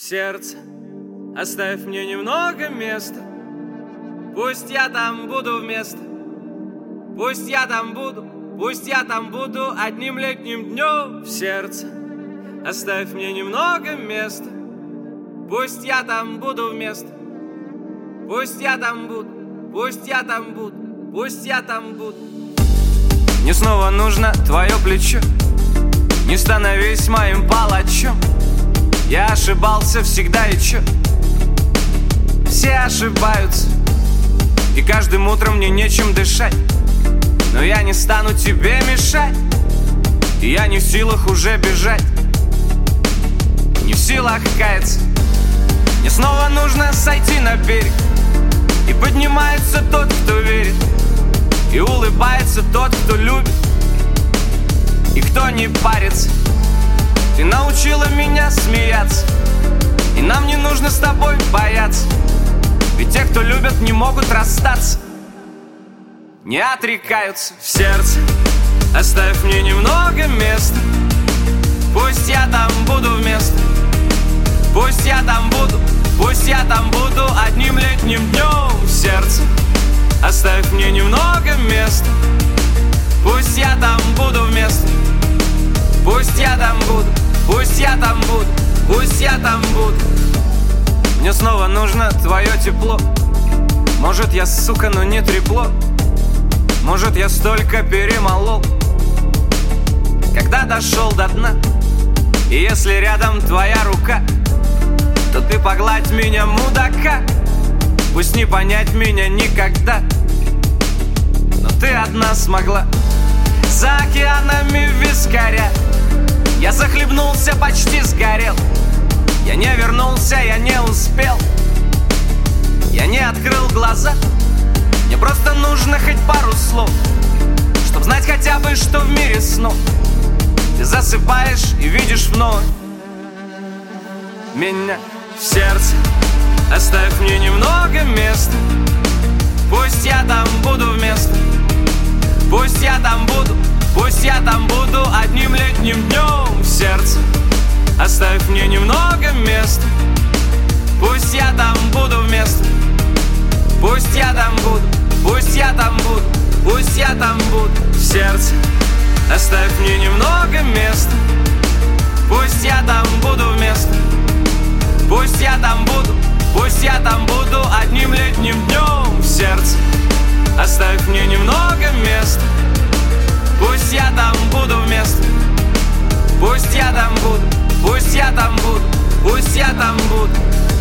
сердце, оставь мне немного места. Пусть я там буду вместо. Пусть я там буду одним летним днем. В сердце, оставь мне немного места. Пусть я там буду вместо. Пусть я там буду. Мне снова нужно твое плечо. Не становись моим палачом. Я ошибался всегда и чё? Все ошибаются, и каждым утром мне нечем дышать. Но я не стану тебе мешать, и я не в силах уже бежать, не в силах каяться. Мне снова нужно сойти на берег, и поднимается тот, кто верит, и улыбается тот, кто любит, и кто не парится. Ты научила меня смеяться, и нам не нужно с тобой бояться. Ведь те, кто любят, не могут расстаться, не отрекаются. В сердце оставь мне немного места. Пусть я там буду вместо. Пусть я там буду одним летним днем. В сердце оставь мне немного места. Пусть я там буду вместо. Пусть я там буду. Мне снова нужно твое тепло. Может, я, сука, но не трепло. Может, я столько перемолол, когда дошел до дна. И если рядом твоя рука, то ты погладь меня, мудака. Пусть не понять меня никогда, но ты одна смогла. За океанами вискаря я захлебнулся, почти сгорел. Я не вернулся, я не успел. Я не открыл глаза. Мне просто нужно хоть пару слов, чтоб знать хотя бы, что в мире снов ты засыпаешь и видишь вновь меня. В сердце оставь мне немного места. Пусть я там буду вместо. Пусть я там буду одним летним днем. В сердце оставь мне немного места. Пусть я там буду вместо. Пусть я там буду. В сердце оставь мне немного места. Пусть я там буду вместо. Пусть я там буду одним летним днем. В сердце оставь мне немного места. Пусть я там буду вместо. Пусть я там буду.